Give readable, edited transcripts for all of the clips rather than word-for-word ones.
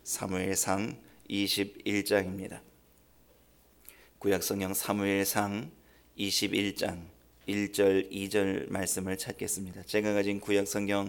사무엘상 21장입니다. 구약성경 사무엘상 21장 1절 2절 말씀을 찾겠습니다. 제가 가진 구약성경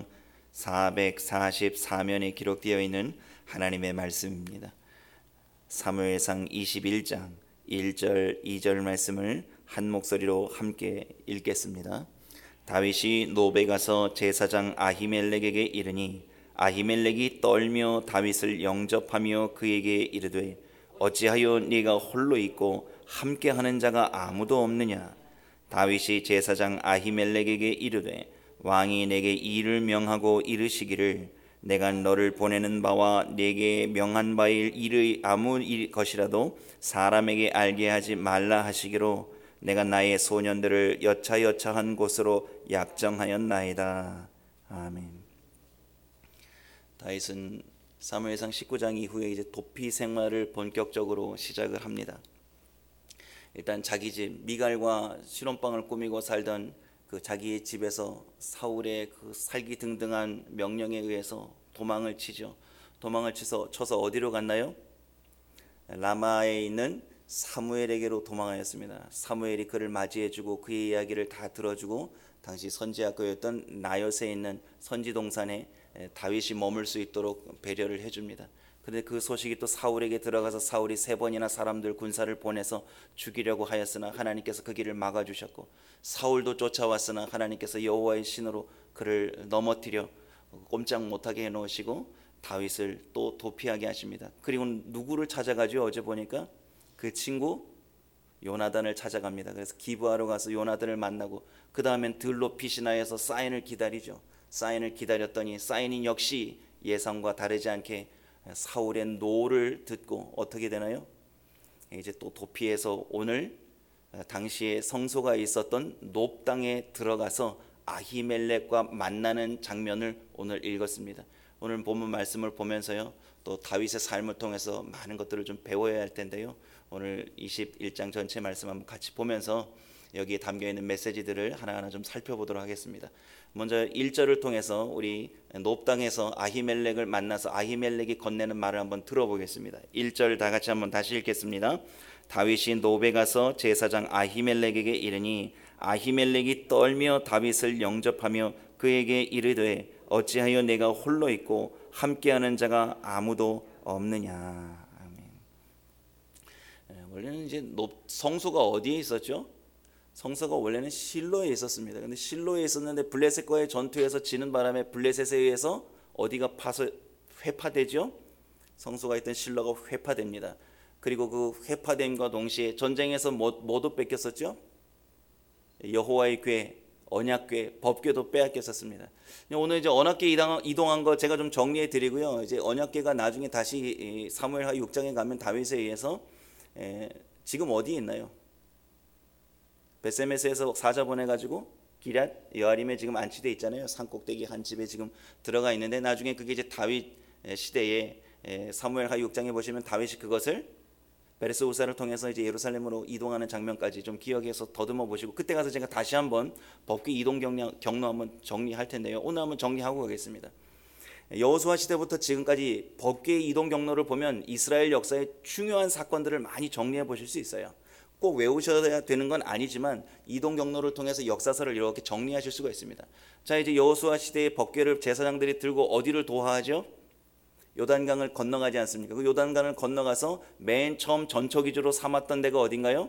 444면에 기록되어 있는 하나님의 말씀입니다. 사무엘상 21장 1절 2절 말씀을 한 목소리로 함께 읽겠습니다. 다윗이 노베 가서 제사장 아히멜렉에게 이르니 아히멜렉이 떨며 다윗을 영접하며 그에게 이르되 어찌하여 네가 홀로 있고 함께하는 자가 아무도 없느냐. 다윗이 제사장 아히멜렉에게 이르되 왕이 내게 일을 명하고 이르시기를 내가 너를 보내는 바와 네게 명한 바일 일의 아무 것이라도 사람에게 알게 하지 말라 하시기로 내가 나의 소년들을 여차여차한 곳으로 약정하였나이다. 아멘. 다윗은 사무엘상 19장 이후에 이제 도피 생활을 본격적으로 시작을 합니다. 일단 자기 집 미갈과 실혼방을 꾸미고 살던 그 자기의 집에서 사울의 그 살기등등한 명령에 의해서 도망을 치죠. 도망을 쳐서 어디로 갔나요? 라마에 있는 사무엘에게로 도망하였습니다. 사무엘이 그를 맞이해주고 그의 이야기를 다 들어주고 당시 선지학교였던 나엿에 있는 선지동산에 다윗이 머물 수 있도록 배려를 해줍니다. 그런데 그 소식이 또 사울에게 들어가서 사울이 3번이나 사람들 군사를 보내서 죽이려고 하였으나 하나님께서 그 길을 막아주셨고 사울도 쫓아왔으나 하나님께서 여호와의 신으로 그를 넘어뜨려 꼼짝 못하게 해놓으시고 다윗을 또 도피하게 하십니다. 그리고 누구를 찾아가죠? 어제 보니까 그 친구 요나단을 찾아갑니다. 그래서 기브아로 가서 요나단을 만나고 그 다음엔 들로 피시나에서 사인을 기다리죠. 사인을 기다렸더니 사인이 역시 예상과 다르지 않게 사울의 노를 듣고 어떻게 되나요? 이제 또 도피해서 오늘 당시에 성소가 있었던 놉 땅에 들어가서 아히멜렉과 만나는 장면을 오늘 읽었습니다. 오늘 본문 말씀을 보면서요, 또 다윗의 삶을 통해서 많은 것들을 좀 배워야 할 텐데요. 오늘 21장 전체 말씀 한번 같이 보면서 여기에 담겨있는 메시지들을 하나하나 좀 살펴보도록 하겠습니다. 먼저 1절을 통해서 우리 놉 땅에서 아히멜렉을 만나서 아히멜렉이 건네는 말을 한번 들어보겠습니다. 1절 다 같이 한번 다시 읽겠습니다. 다윗이 놉에 가서 제사장 아히멜렉에게 이르니 아히멜렉이 떨며 다윗을 영접하며 그에게 이르되 어찌하여 내가 홀로 있고 함께하는 자가 아무도 없느냐. 아멘. 원래는 이제 성소가 어디에 있었죠? 성소가 원래는 실로에 있었습니다. 근데 실로에 있었는데 블레셋과의 전투에서 지는 바람에 블레셋에 의해서 어디가 파서 회파되죠? 성소가 있던 실로가 회파됩니다. 그리고 그 회파됨과 동시에 전쟁에서 모두 뺏겼었죠? 여호와의 궤, 언약궤, 법궤도 빼앗겼었습니다. 오늘 이제 언약궤 이동한 거 제가 좀 정리해 드리고요. 이제 언약궤가 나중에 다시 사무엘하 6장에 가면 다윗에 의해서 지금 어디에 있나요? 베세메스에서 사자 보내가지고 기럇 여아림에 지금 안치돼 있잖아요. 산꼭대기 한 집에 지금 들어가 있는데 나중에 그게 이제 다윗 시대에 사무엘하 6장에 보시면 다윗이 그것을 베레스 우사를 통해서 이제 예루살렘으로 이동하는 장면까지 좀 기억해서 더듬어 보시고 그때 가서 제가 다시 한번 법궤 이동 경로 한번 정리할 텐데요. 오늘 한번 정리하고 가겠습니다. 여호수아 시대부터 지금까지 법궤 이동 경로를 보면 이스라엘 역사의 중요한 사건들을 많이 정리해 보실 수 있어요. 꼭 외우셔야 되는 건 아니지만 이동 경로를 통해서 역사서를 이렇게 정리하실 수가 있습니다. 자, 이제 여호수아 시대의 법궤를 제사장들이 들고 어디를 도하하죠? 요단강을 건너가지 않습니까? 그 요단강을 건너가서 맨 처음 전초 기주로 삼았던 데가 어딘가요?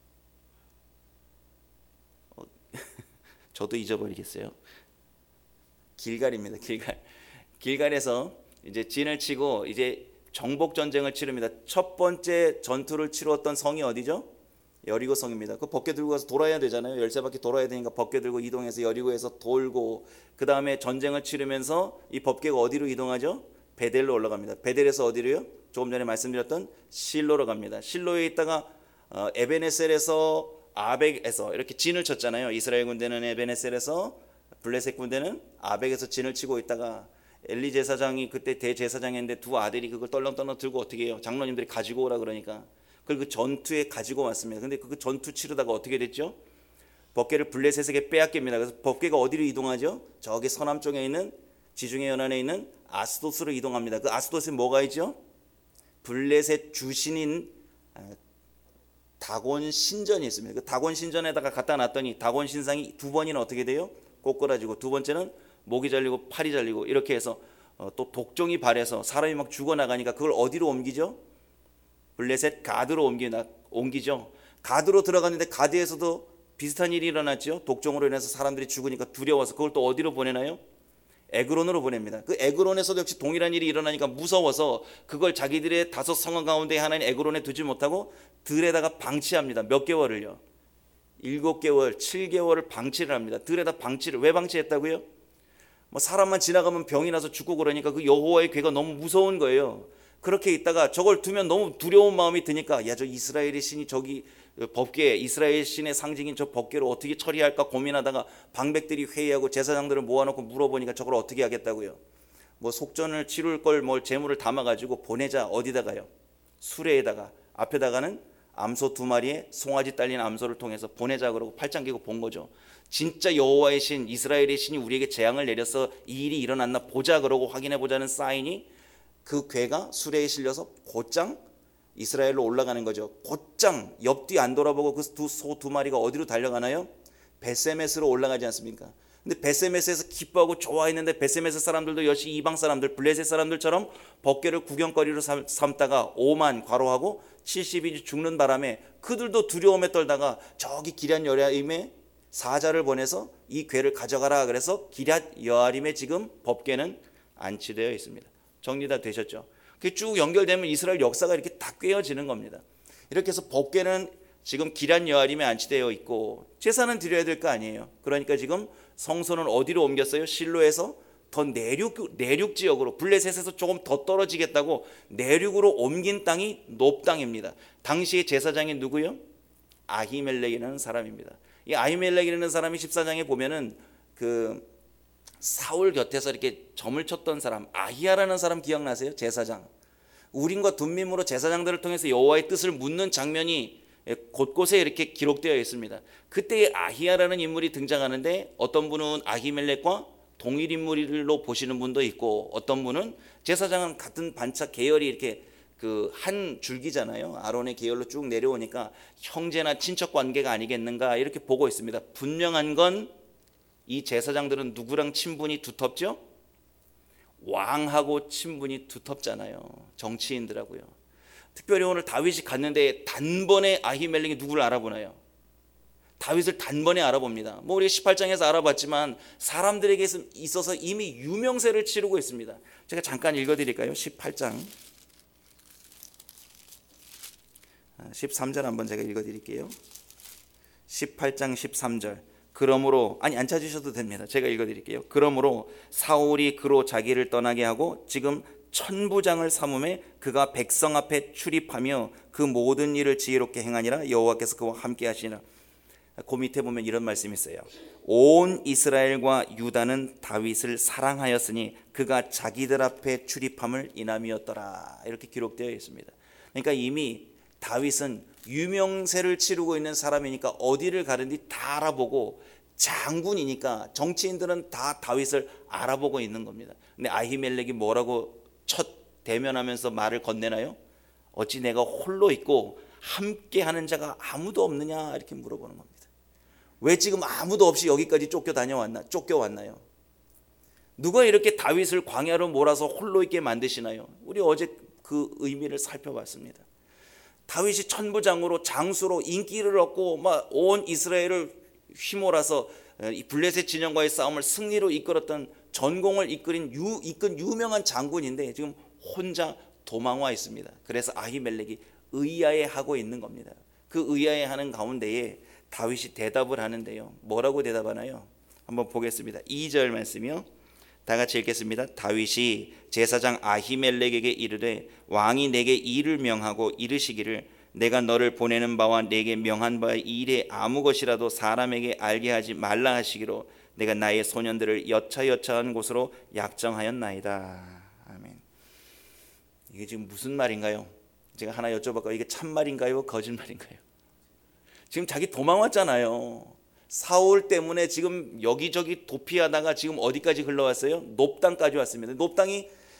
저도 잊어버리겠어요. 길갈입니다. 길갈에서 이제 진을 치고 이제 정복 전쟁을 치릅니다. 첫 번째 전투를 치루었던 성이 어디죠? 여리고성입니다. 그 법궤 들고 가서 돌아야 되잖아요. 13바퀴 돌아야 되니까 법궤 들고 이동해서 여리고에서 돌고 그 다음에 전쟁을 치르면서 이 법궤가 어디로 이동하죠? 베델로 올라갑니다. 베델에서 어디로요? 조금 전에 말씀드렸던 실로로 갑니다. 실로에 있다가 에베네셀에서 아벡에서 이렇게 진을 쳤잖아요. 이스라엘 군대는 에베네셀에서, 블레셋 군대는 아벡에서 진을 치고 있다가 엘리 제사장이 그때 대제사장이었는데 두 아들이 그걸 떨렁떨렁 들고 어떻게 해요? 장로님들이 가지고 오라 그러니까 그걸 그 전투에 가지고 왔습니다. 근데 그 전투 치르다가 어떻게 됐죠? 법궤를 블레셋에게 빼앗깁니다. 그래서 법궤가 어디로 이동하죠? 저기 서남쪽에 있는 지중해 연안에 있는 아스도스로 이동합니다. 그 아스도스에 뭐가 있죠? 블레셋 주신인 다곤 신전이 있습니다. 그 다곤 신전에다가 갖다 놨더니 다곤 신상이 두 번이나 어떻게 돼요? 꼬꾸라지고, 두 번째는 목이 잘리고 팔이 잘리고, 이렇게 해서 또 독종이 발해서 사람이 막 죽어나가니까 그걸 어디로 옮기죠? 블레셋 가드로 옮기죠. 가드로 들어갔는데 가드에서도 비슷한 일이 일어났죠. 독종으로 인해서 사람들이 죽으니까 두려워서 그걸 또 어디로 보내나요? 에그론으로 보냅니다. 그 에그론에서도 역시 동일한 일이 일어나니까 무서워서 그걸 자기들의 5성읍 가운데 하나인 에그론에 두지 못하고 들에다가 방치합니다. 몇 개월을요? 7개월, 7개월을 방치를 합니다. 들에다 방치를. 왜 방치했다고요? 뭐 사람만 지나가면 병이 나서 죽고 그러니까 그 여호와의 괴가 너무 무서운 거예요. 그렇게 있다가 저걸 두면 너무 두려운 마음이 드니까, 야, 저 이스라엘의 신이 저기 법궤, 이스라엘 신의 상징인 저 법궤를 어떻게 처리할까 고민하다가 방백들이 회의하고 제사장들을 모아놓고 물어보니까 저걸 어떻게 하겠다고요? 뭐 속전을 치룰 걸 뭘 재물을 담아가지고 보내자. 어디다가요? 수레에다가, 앞에다가는 암소 2마리에 송아지 딸린 암소를 통해서 보내자 그러고 팔짱 끼고 본 거죠. 진짜 여호와의 신, 이스라엘의 신이 우리에게 재앙을 내려서 이 일이 일어났나 보자 그러고 확인해 보자는 사인이 그 괴가 수레에 실려서 곧장 이스라엘로 올라가는 거죠. 곧장 옆뒤 안 돌아보고 그 소 2마리가 어디로 달려가나요? 베세메스로 올라가지 않습니까? 근데 베세메스에서 기뻐하고 좋아했는데 베세메스 사람들도 역시 이방 사람들, 블레셋 사람들처럼 법궤를 구경거리로 삼다가 5만 과로하고 70인이 죽는 바람에 그들도 두려움에 떨다가 저기 기럇 여아림에 사자를 보내서 이 궤를 가져가라. 그래서 기럇 여아림에 지금 법궤는 안치되어 있습니다. 정리 다 되셨죠? 그게 쭉 연결되면 이스라엘 역사가 이렇게 다 꿰어지는 겁니다. 이렇게 해서 법궤는 지금 기럇 여아림에 안치되어 있고 제사는 드려야 될 거 아니에요. 그러니까 지금 성소는 어디로 옮겼어요? 실로에서 더 내륙 지역으로, 블레셋에서 조금 더 떨어지겠다고 내륙으로 옮긴 땅이 높 땅입니다. 당시의 제사장이 누구요? 아히멜렉이라는 사람입니다. 이 아히멜렉이라는 사람이 14장에 보면은 그 사울 곁에서 이렇게 점을 쳤던 사람, 아히야라는 사람 기억나세요? 제사장. 우림과 둠밈으로 제사장들을 통해서 여호와의 뜻을 묻는 장면이 곳곳에 이렇게 기록되어 있습니다. 그때 아히야라는 인물이 등장하는데 어떤 분은 아히멜렉과 동일 인물로 보시는 분도 있고, 어떤 분은 제사장은 같은 반차 계열이 이렇게 그 한 줄기잖아요. 아론의 계열로 쭉 내려오니까 형제나 친척 관계가 아니겠는가 이렇게 보고 있습니다. 분명한 건 이 제사장들은 누구랑 친분이 두텁죠? 왕하고 친분이 두텁잖아요. 정치인들하고요. 특별히 오늘 다윗이 갔는데 단번에 아히멜렉이 누구를 알아보나요? 다윗을 단번에 알아봅니다. 뭐 우리가 18장에서 알아봤지만 사람들에게 있어서 이미 유명세를 치르고 있습니다. 제가 잠깐 읽어드릴까요? 18장 13절 한번 제가 읽어드릴게요. 18장 13절. 그러므로, 아니 안 찾으셔도 됩니다. 제가 읽어드릴게요. 그러므로 사울이 그로 자기를 떠나게 하고 지금 천부장을 삼음에 그가 백성 앞에 출입하며 그 모든 일을 지혜롭게 행하니라. 여호와께서 그와 함께 하시니라. 그 밑에 보면 이런 말씀이 있어요. 온 이스라엘과 유다는 다윗을 사랑하였으니 그가 자기들 앞에 출입함을 인함이었더라. 이렇게 기록되어 있습니다. 그러니까 이미 다윗은 유명세를 치르고 있는 사람이니까 어디를 가든지 다 알아보고, 장군이니까 정치인들은 다 다윗을 알아보고 있는 겁니다. 근데 아히멜렉이 뭐라고 첫 대면하면서 말을 건네나요? 어찌 내가 홀로 있고 함께 하는 자가 아무도 없느냐 이렇게 물어보는 겁니다. 왜 지금 아무도 없이 여기까지 쫓겨왔나요? 누가 이렇게 다윗을 광야로 몰아서 홀로 있게 만드시나요? 우리 어제 그 의미를 살펴봤습니다. 다윗이 천부장으로 장수로 인기를 얻고 막 온 이스라엘을 휘몰아서 블레셋 진영과의 싸움을 승리로 이끌었던, 전공을 이끈 유명한 장군인데 지금 혼자 도망와 있습니다. 그래서 아히멜렉이 의아해하고 있는 겁니다. 그 의아해하는 가운데에 다윗이 대답을 하는데요. 뭐라고 대답하나요? 한번 보겠습니다. 2절 말씀이요. 다 같이 읽겠습니다. 다윗이 제사장 아히멜렉에게 이르되 왕이 내게 일을 명하고 이르시기를 내가 너를 보내는 바와 내게 명한 바의 일에 아무 것이라도 사람에게 알게 하지 말라 하시기로 내가 나의 소년들을 여차여차한 곳으로 약정하였나이다. 아멘. 이게 지금 무슨 말인가요? 제가 하나 여쭤볼까요? 이게 참말인가요? 거짓말인가요? 지금 자기 도망왔잖아요. 사울 때문에 지금 여기저기 도피하다가 지금 어디까지 흘러왔어요? 높 땅까지 왔습니다. 높 땅이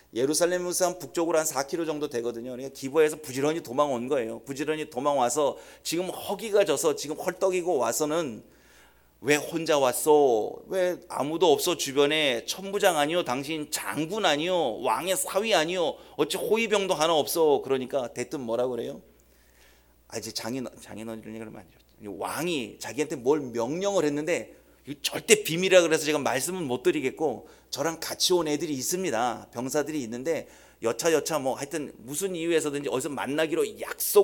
예루살렘에서 한 북쪽으로 한 4km 정도 되거든요. 그러니까 기브아에서 부지런히 도망온 거예요. 부지런히 도망와서 지금 허기가 져서 지금 헐떡이고 와서는 왜 혼자 왔어? 왜 아무도 없어? 주변에 천부장 아니요? 당신 장군 아니요? 왕의 사위 아니요? 어찌 호위병도 하나 없어? 그러니까 대뜸 뭐라 그래요? 이제 장인어른이 그러면 안 돼요. 왕이 자기한테 뭘 명령을 했는데 절대 비밀이라 그래서 제가 말씀은 못 드리겠고, 저랑 같이 온 애들이 있습니다. 병사들이 있는데 여차 뭐 하여튼 무슨 이유에서든지 어디서 만나기로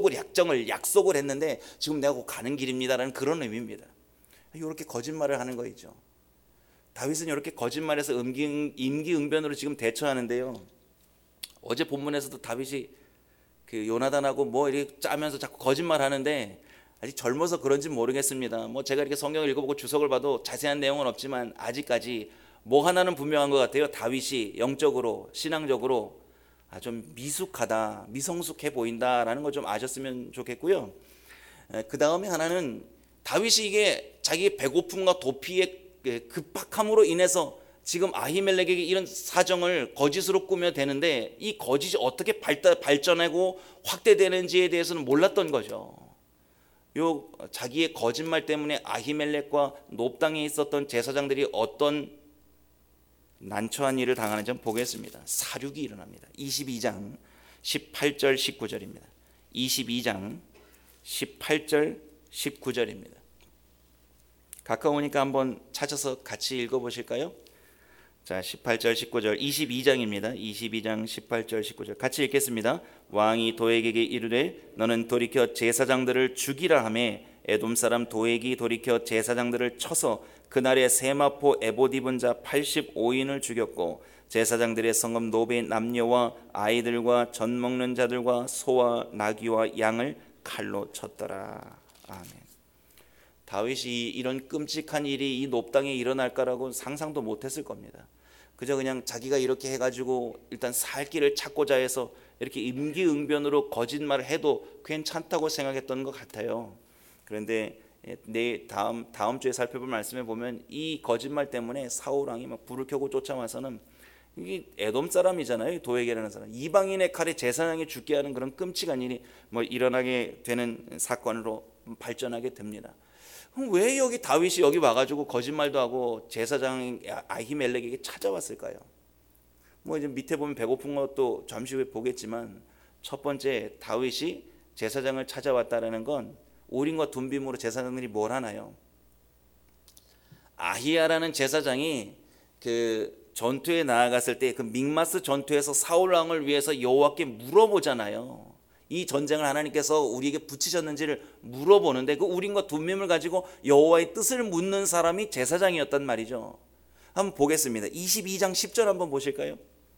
약속을 했는데 지금 내가 곧 가는 길입니다라는 그런 의미입니다. 이렇게 거짓말을 하는 거이죠. 다윗은 이렇게 거짓말해서 임기응변으로 지금 대처하는데요. 어제 본문에서도 다윗이 그 요나단하고 뭐 이렇게 짜면서 자꾸 거짓말하는데, 아직 젊어서 그런지 모르겠습니다. 뭐 제가 이렇게 성경을 읽어보고 주석을 봐도 자세한 내용은 없지만 아직까지 뭐 하나는 분명한 것 같아요. 다윗이 영적으로 신앙적으로 좀 미숙하다, 미성숙해 보인다라는 걸 좀 아셨으면 좋겠고요. 그 다음에 하나는 다윗이 이게 자기 배고픔과 도피의 급박함으로 인해서 지금 아히멜렉에게 이런 사정을 거짓으로 꾸며대는데, 이 거짓이 어떻게 발전하고 확대되는지에 대해서는 몰랐던 거죠. 요 자기의 거짓말 때문에 아히멜렉과 놉 땅에 있었던 제사장들이 어떤 난처한 일을 당하는지 한번 보겠습니다. 사륙이 일어납니다. 22장 18절 19절입니다. 22장 18절 19절입니다. 가까우니까 한번 찾아서 같이 읽어보실까요? 자, 18절 19절 22장입니다. 22장 18절 19절 같이 읽겠습니다. 왕이 도액에게 이르되 너는 돌이켜 제사장들을 죽이라 하매 에돔 사람 도액이 돌이켜 제사장들을 쳐서 그날에 세마포 에봇 입은 자 85인을 죽였고 제사장들의 성읍 노베 남녀와 아이들과 젖 먹는 자들과 소와 나귀와 양을 칼로 쳤더라. 아멘. 다윗이 이런 끔찍한 일이 이 놉 땅에 일어날까라고 상상도 못했을 겁니다. 그저 그냥 자기가 이렇게 해가지고 일단 살 길을 찾고자 해서 이렇게 임기응변으로 거짓말을 해도 괜찮다고 생각했던 것 같아요. 그런데 다음 주에 살펴볼 말씀에 보면 이 거짓말 때문에 사울 왕이 막 불을 켜고 쫓아와서는, 이게 에돔 사람이잖아요. 도액이라는 사람, 이방인의 칼에 제사장이 죽게 하는 그런 끔찍한 일이 뭐 일어나게 되는 사건으로 발전하게 됩니다. 그럼 왜 여기 다윗이 여기 와가지고 거짓말도 하고 제사장 아히멜렉에게 찾아왔을까요? 뭐 이제 밑에 보면 배고픈 것도 잠시 후에 보겠지만, 첫 번째 다윗이 제사장을 찾아왔다라는 건 우림과 둠빔으로 제사장들이 뭘 하나요? 아히야라는 제사장이 그 전투에 나아갔을 때 그 믹마스 전투에서 사울 왕을 위해서 여호와께 물어보잖아요. 이 전쟁을 하나님께서 우리에게 붙이셨는지를 물어보는데, 그 우림과 둠밈을 가지고 여호와의 뜻을 묻는 사람이 제사장이었단 말이죠. 한번 보겠습니다. 22장 10절 한번 보실까요?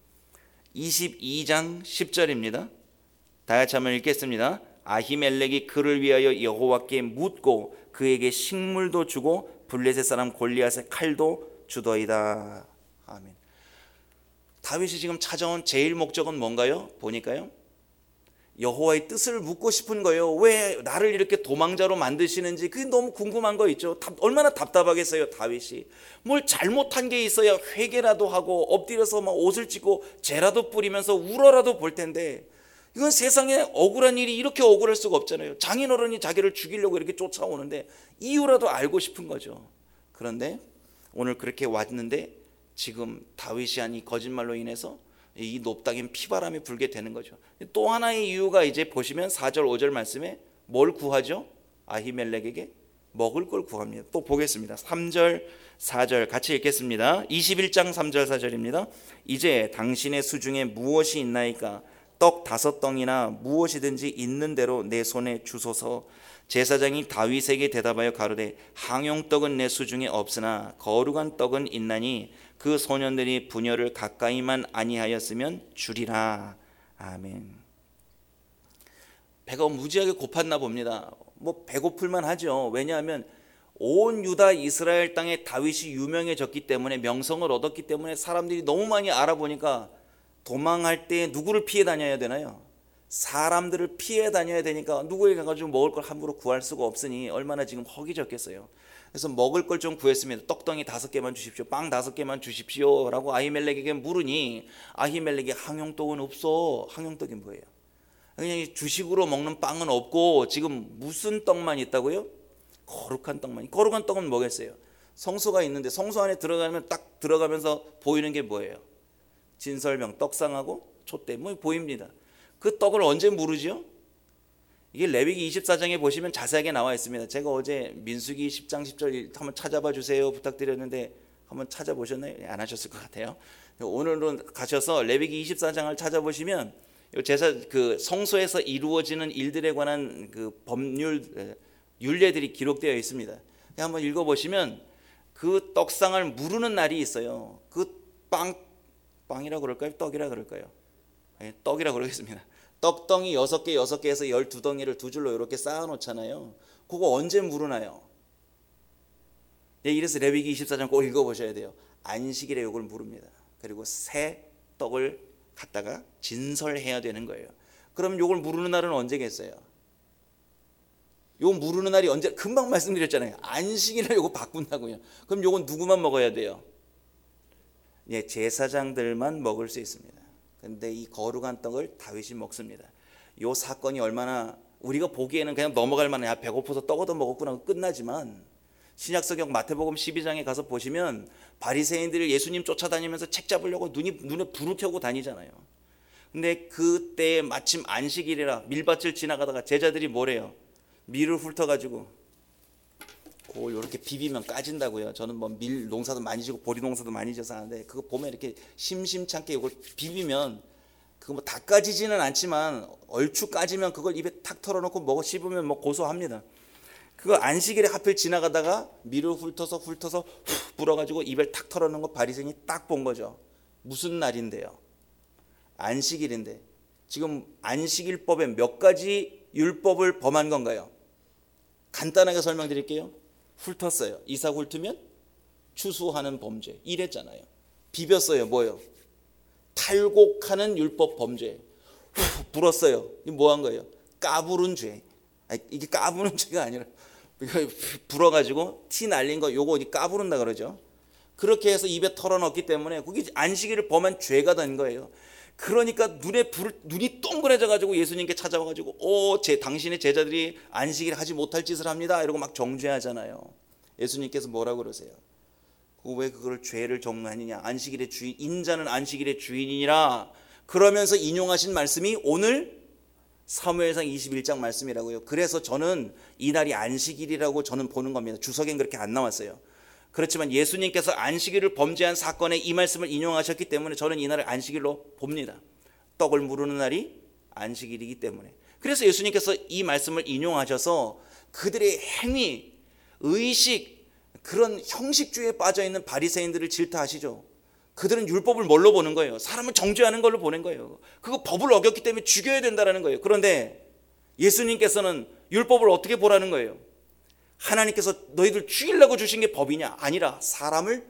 22장 10절입니다. 다 같이 한번 읽겠습니다. 아히멜렉이 그를 위하여 여호와께 묻고 그에게 식물도 주고 블레셋 사람 골리앗의 칼도 주더이다. 아멘. 다윗이 지금 찾아온 제일 목적은 뭔가요? 보니까요, 여호와의 뜻을 묻고 싶은 거예요. 왜 나를 이렇게 도망자로 만드시는지 그게 너무 궁금한 거 있죠. 얼마나 답답하겠어요. 다윗이 뭘 잘못한 게 있어야 회개라도 하고 엎드려서 막 옷을 찢고 죄라도 뿌리면서 울어라도 볼 텐데, 이건 세상에 억울한 일이 이렇게 억울할 수가 없잖아요. 장인어른이 자기를 죽이려고 이렇게 쫓아오는데 이유라도 알고 싶은 거죠. 그런데 오늘 그렇게 왔는데 지금 다윗이 한 이 거짓말로 인해서 이 놉 땅엔 피바람이 불게 되는 거죠. 또 하나의 이유가 이제 보시면 4절 5절 말씀에 뭘 구하죠? 아히멜렉에게 먹을 걸 구합니다. 또 보겠습니다. 3절 4절 같이 읽겠습니다. 21장 3절 4절입니다. 이제 당신의 수중에 무엇이 있나이까? 떡 5덩이나 무엇이든지 있는 대로 내 손에 주소서. 제사장이 다윗에게 대답하여 가로되 항용떡은 내 수중에 없으나 거룩한 떡은 있나니 그 소년들이 분열을 가까이만 아니하였으면 주리라. 아멘. 배가 무지하게 고팠나 봅니다. 뭐 배고플만 하죠. 왜냐하면 온 유다 이스라엘 땅에 다윗이 유명해졌기 때문에, 명성을 얻었기 때문에 사람들이 너무 많이 알아보니까 도망할 때 누구를 피해 다녀야 되나요? 사람들을 피해 다녀야 되니까 누구에게 가가지고 먹을 걸 함부로 구할 수가 없으니 얼마나 지금 허기졌겠어요. 그래서 먹을 걸 좀 구했습니다. 떡덩이 5개만 주십시오. 빵 5개만 주십시오. 라고 아히멜렉에게 물으니 아히멜렉이 항용떡은 없어. 항용떡이 뭐예요? 그냥 주식으로 먹는 빵은 없고 지금 무슨 떡만 있다고요? 거룩한 떡만. 거룩한 떡은 뭐겠어요? 성소가 있는데 성소 안에 들어가면 딱 들어가면서 보이는 게 뭐예요? 진설병, 떡상하고 촛대 뭐 보입니다. 그 떡을 언제 무르죠? 이게 레위기 24장에 보시면 자세하게 나와 있습니다. 제가 어제 민수기 10장 10절 한번 찾아봐 주세요 부탁드렸는데 한번 찾아보셨나요? 안 하셨을 것 같아요. 오늘은 가셔서 레위기 24장을 찾아보시면 제사 그 성소에서 이루어지는 일들에 관한 그 법률 율례들이 기록되어 있습니다. 한번 읽어보시면 그 떡상을 무르는 날이 있어요. 그 빵이라고 그럴까요? 떡이라 그럴까요? 떡이라 그러겠습니다. 떡덩이 6개 6개에서 12덩이를 두 줄로 이렇게 쌓아 놓잖아요. 그거 언제 무르나요? 이래서 레위기 24장 꼭 읽어보셔야 돼요. 안식일에 이걸 무릅니다. 그리고 새 떡을 갖다가 진설해야 되는 거예요. 그럼 이걸 무르는 날은 언제겠어요? 요 무르는 날이 언제? 금방 말씀드렸잖아요. 안식일에 요거 바꾼다고요. 그럼 요건 누구만 먹어야 돼요? 제사장들만 먹을 수 있습니다. 근데 이 거룩한 떡을 다윗이 먹습니다. 요 사건이 얼마나 우리가 보기에는 그냥 넘어갈 만해. 배고파서 떡 얻어 먹었구나 끝나지만 신약성경 마태복음 12장에 가서 보시면 바리새인들이 예수님 쫓아다니면서 책 잡으려고 눈에 불을 켜고 다니잖아요. 근데 그때 마침 안식일이라 밀밭을 지나가다가 제자들이 뭐래요? 밀을 훑어가지고 그걸 이렇게 비비면 까진다고요. 저는 뭐 밀 농사도 많이 지고 보리 농사도 많이 져서 하는데 그거 보면 이렇게 심심찮게 이걸 비비면 그거 뭐 다 까지지는 않지만 얼추 까지면 그걸 입에 탁 털어놓고 먹어 씹으면 뭐 고소합니다. 그거 안식일에 하필 지나가다가 밀을 훑어서 훅 불어가지고 입에 탁 털어놓은 거 바리새인이 딱 본 거죠. 무슨 날인데요? 안식일인데 지금 안식일법에 몇 가지 율법을 범한 건가요? 간단하게 설명드릴게요. 훑었어요. 이삭 훑으면 추수하는 범죄 이랬잖아요. 비볐어요. 뭐요? 탈곡하는 율법 범죄. 불었어요. 이거 뭐 한 거예요? 까부른 죄. 이게 까부는 죄가 아니라 불어가지고 티 날린 거 요거 까부른다 그러죠. 그렇게 해서 입에 털어넣기 때문에 그게 안식일을 범한 죄가 된 거예요. 그러니까 눈이 동그래져 가지고 예수님께 찾아와 가지고 당신의 제자들이 안식일 하지 못할 짓을 합니다 이러고 막 정죄하잖아요. 예수님께서 뭐라고 그러세요? 왜 그걸 죄를 정하느냐? 안식일의 주인 인자는 안식일의 주인이니라 그러면서 인용하신 말씀이 오늘 사무엘상 21장 말씀이라고요. 그래서 저는 이날이 안식일이라고 저는 보는 겁니다. 주석엔 그렇게 안 나왔어요. 그렇지만 예수님께서 안식일을 범죄한 사건에 이 말씀을 인용하셨기 때문에 저는 이날을 안식일로 봅니다. 떡을 무르는 날이 안식일이기 때문에. 그래서 예수님께서 이 말씀을 인용하셔서 그들의 행위, 의식, 그런 형식주의에 빠져있는 바리새인들을 질타하시죠. 그들은 율법을 뭘로 보는 거예요? 사람을 정죄하는 걸로 보는 거예요. 그거 법을 어겼기 때문에 죽여야 된다는 거예요. 그런데 예수님께서는 율법을 어떻게 보라는 거예요? 하나님께서 너희들 죽이려고 주신 게 법이냐? 아니라 사람을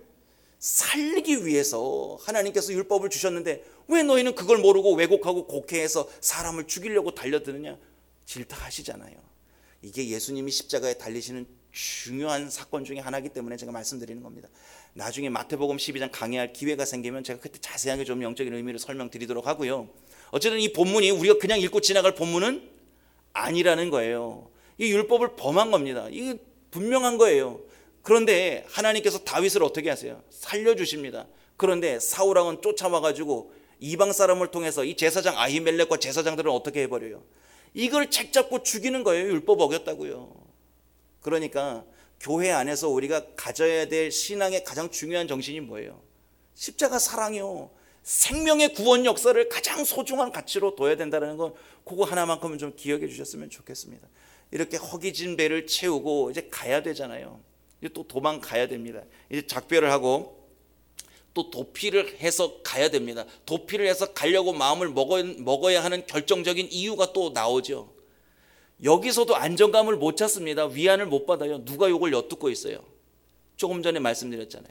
살리기 위해서 하나님께서 율법을 주셨는데 왜 너희는 그걸 모르고 왜곡하고 곡해해서 사람을 죽이려고 달려드느냐? 질타하시잖아요. 이게 예수님이 십자가에 달리시는 중요한 사건 중에 하나이기 때문에 제가 말씀드리는 겁니다. 나중에 마태복음 12장 강의할 기회가 생기면 제가 그때 자세하게 좀 영적인 의미를 설명드리도록 하고요. 어쨌든 이 본문이 우리가 그냥 읽고 지나갈 본문은 아니라는 거예요. 이 율법을 범한 겁니다. 이게 분명한 거예요. 그런데 하나님께서 다윗을 어떻게 하세요? 살려주십니다. 그런데 사울왕은 쫓아와가지고 이방 사람을 통해서 이 제사장 아히멜렉과 제사장들은 어떻게 해버려요? 이걸 책 잡고 죽이는 거예요. 율법 어겼다고요. 그러니까 교회 안에서 우리가 가져야 될 신앙의 가장 중요한 정신이 뭐예요? 십자가 사랑이요. 생명의 구원 역사를 가장 소중한 가치로 둬야 된다는 건 그거 하나만큼은 좀 기억해 주셨으면 좋겠습니다. 이렇게 허기진 배를 채우고 이제 가야 되잖아요. 이제 또 도망가야 됩니다. 이제 작별을 하고 또 도피를 해서 가야 됩니다. 도피를 해서 가려고 마음을 먹어야 하는 결정적인 이유가 또 나오죠. 여기서도 안정감을 못 찾습니다. 위안을 못 받아요. 누가 이걸 엿듣고 있어요? 조금 전에 말씀드렸잖아요.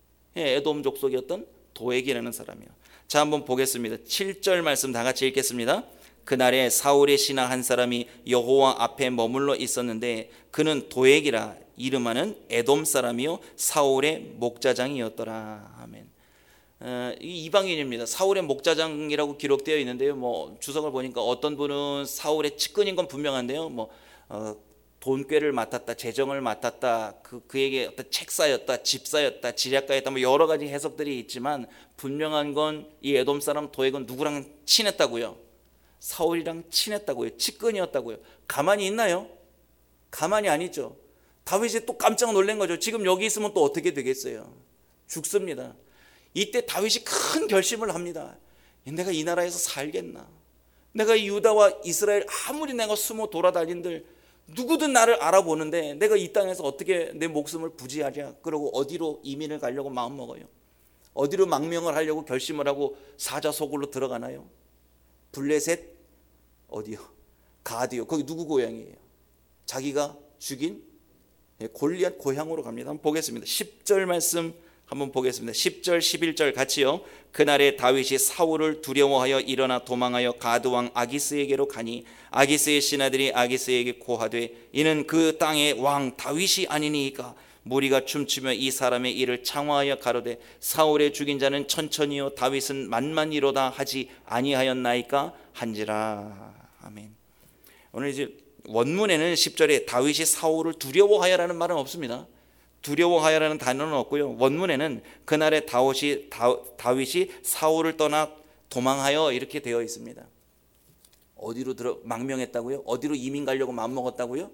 에돔 족속이었던 도액이라는 사람이요. 자, 한번 보겠습니다. 7절 말씀 다 같이 읽겠습니다. 그날에 사울의 신하 한 사람이 여호와 앞에 머물러 있었는데 그는 도액이라 이름하는 에돔 사람이요 사울의 목자장이었더라. 아멘. 이 이방인입니다. 사울의 목자장이라고 기록되어 있는데요. 뭐 주석을 보니까 어떤 분은 사울의 측근인 건 분명한데요. 돈꾀를 맡았다, 재정을 맡았다, 그에게 어떤 책사였다, 집사였다, 지략가였다, 뭐 여러 가지 해석들이 있지만 분명한 건 이 에돔 사람 도액은 누구랑 친했다고요? 사울이랑 친했다고요. 측근이었다고요. 가만히 있나요? 가만히 안 있죠. 다윗이 또 깜짝 놀란 거죠. 지금 여기 있으면 또 어떻게 되겠어요? 죽습니다. 이때 다윗이 큰 결심을 합니다. 내가 이 나라에서 살겠나? 내가 유다와 이스라엘 아무리 내가 숨어 돌아다닌들 누구든 나를 알아보는데 내가 이 땅에서 어떻게 내 목숨을 부지하랴? 그러고 어디로 이민을 가려고 마음먹어요? 어디로 망명을 하려고 결심을 하고 사자소굴로 들어가나요? 블레셋 어디요? 가드요. 거기 누구 고향이에요? 자기가 죽인 골리앗 고향으로 갑니다. 한번 보겠습니다. 10절 말씀 한번 보겠습니다. 10절 11절 같이요. 그날에 다윗이 사울을 두려워하여 일어나 도망하여 가드왕 아기스에게로 가니 아기스의 신하들이 아기스에게 고하되 이는 그 땅의 왕 다윗이 아니니이까. 무리가 춤추며 이 사람의 일을 창화하여 가로되 사울의 죽인 자는 천천히요 다윗은 만만이로다 하지 아니하였나이까 한지라. 아멘. 오늘 이제 원문에는 10절에 다윗이 사울을 두려워하여라는 말은 없습니다. 두려워하여라는 단어는 없고요. 원문에는 그날에 다윗이 사울을 떠나 도망하여 이렇게 되어 있습니다. 어디로 망명했다고요? 어디로 이민 가려고 마음먹었다고요?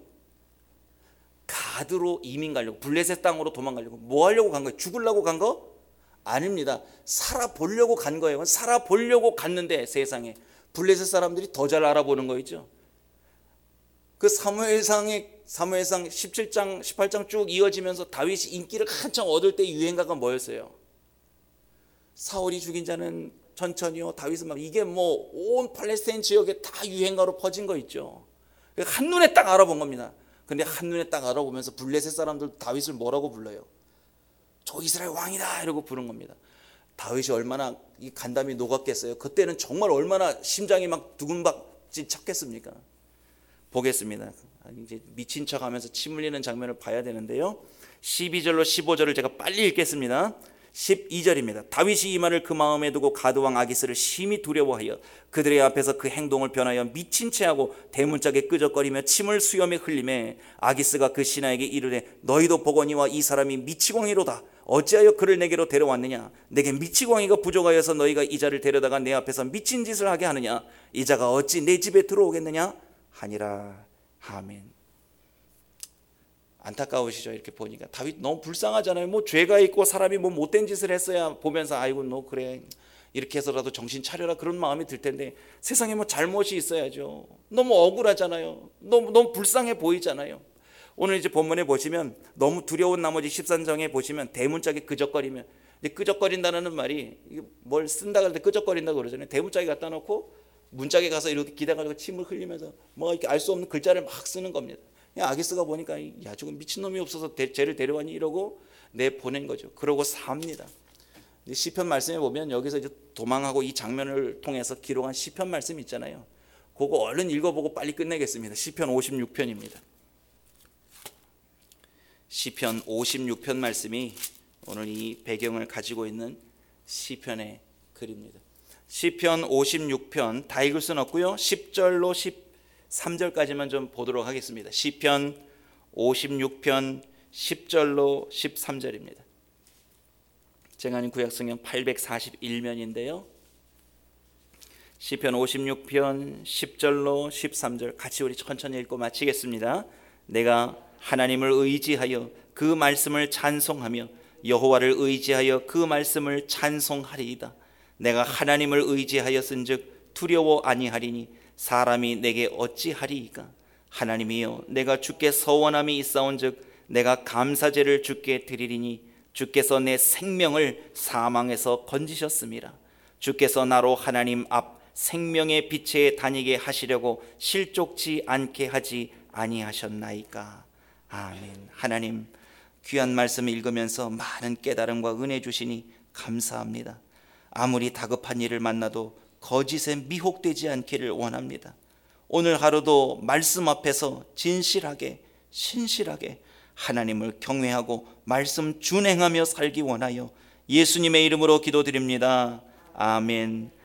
가드로 이민 가려고, 블레셋 땅으로 도망가려고. 뭐 하려고 간 거예요? 죽으려고 간 거? 아닙니다. 살아보려고 간 거예요. 살아보려고 갔는데 세상에 블레셋 사람들이 더 잘 알아보는 거 있죠. 그 사무엘상 17장 18장 쭉 이어지면서 다윗이 인기를 한창 얻을 때 유행가가 뭐였어요? 사울이 죽인 자는 천천히요 다윗은 막, 이게 뭐 온 팔레스타인 지역에 다 유행가로 퍼진 거 있죠. 한눈에 딱 알아본 겁니다. 근데 한눈에 딱 알아보면서 블레셋 사람들 다윗을 뭐라고 불러요? 저 이스라엘 왕이다 이러고 부른 겁니다. 다윗이 얼마나 이 간담이 녹았겠어요. 그때는 정말 얼마나 심장이 막 두근박진 쳤겠습니까? 보겠습니다. 이제 미친 척하면서 침 흘리는 장면을 봐야 되는데요. 12절로 15절을 제가 빨리 읽겠습니다. 12절입니다. 다윗이 이 말을 그 마음에 두고 가드왕 아기스를 심히 두려워하여 그들의 앞에서 그 행동을 변하여 미친 채하고 대문짝에 끄적거리며 침을 수염에 흘리매 아기스가 그 신하에게 이르되 너희도 보거니와 이 사람이 미치광이로다. 어찌하여 그를 내게로 데려왔느냐? 내게 미치광이가 부족하여서 너희가 이 자를 데려다가 내 앞에서 미친 짓을 하게 하느냐? 이 자가 어찌 내 집에 들어오겠느냐? 하니라. 아멘. 안타까우시죠? 이렇게 보니까 다윗 너무 불쌍하잖아요. 뭐 죄가 있고 사람이 뭐 못된 짓을 했어야 보면서 아이고 너 그래 이렇게 해서라도 정신 차려라 그런 마음이 들 텐데 세상에 뭐 잘못이 있어야죠. 너무 억울하잖아요. 너무 불쌍해 보이잖아요. 오늘 이제 본문에 보시면 너무 두려운 나머지 13장에 보시면 대문짝에 끄적거리면, 끄적거린다는 말이 뭘 쓴다 그럴 때 끄적거린다고 그러잖아요. 대문짝에 갖다 놓고 문짝에 가서 이렇게 기대가지고 침을 흘리면서 뭐 이렇게 알 수 없는 글자를 막 쓰는 겁니다. 아기스가 보니까 야 저건 미친놈이 없어서 쟤를 데려왔니 이러고 내보낸 거죠. 그러고 삽니다. 시편 말씀에 보면 여기서 이제 도망하고 이 장면을 통해서 기록한 시편 말씀 있잖아요. 그거 얼른 읽어보고 빨리 끝내겠습니다. 시편 56편입니다. 시편 56편 말씀이 오늘 이 배경을 가지고 있는 시편의 글입니다. 시편 56편 다 읽을 수는 없고요. 10절로 13절까지만 좀 보도록 하겠습니다. 시편 56편 10절로 13절입니다. 제가 아는 구약성경 841면인데요. 시편 56편 10절로 13절 같이 우리 천천히 읽고 마치겠습니다. 내가 하나님을 의지하여 그 말씀을 찬송하며 여호와를 의지하여 그 말씀을 찬송하리이다. 내가 하나님을 의지하였은즉 두려워 아니하리니 사람이 내게 어찌하리이까. 하나님이여 내가 주께 서원함이 있사온즉 내가 감사제를 주께 드리리니 주께서 내 생명을 사망에서 건지셨음이라. 주께서 나로 하나님 앞 생명의 빛에 다니게 하시려고 실족지 않게 하지 아니하셨나이까. 아멘. 하나님 귀한 말씀 읽으면서 많은 깨달음과 은혜 주시니 감사합니다. 아무리 다급한 일을 만나도 거짓에 미혹되지 않기를 원합니다. 오늘 하루도 말씀 앞에서 진실하게 신실하게 하나님을 경외하고 말씀 준행하며 살기 원하여 예수님의 이름으로 기도드립니다. 아멘.